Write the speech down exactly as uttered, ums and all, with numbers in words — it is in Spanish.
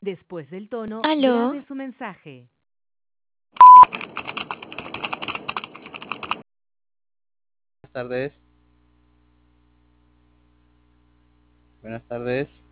Después del tono, ¿Aló? grabe su mensaje. Buenas tardes. Buenas tardes.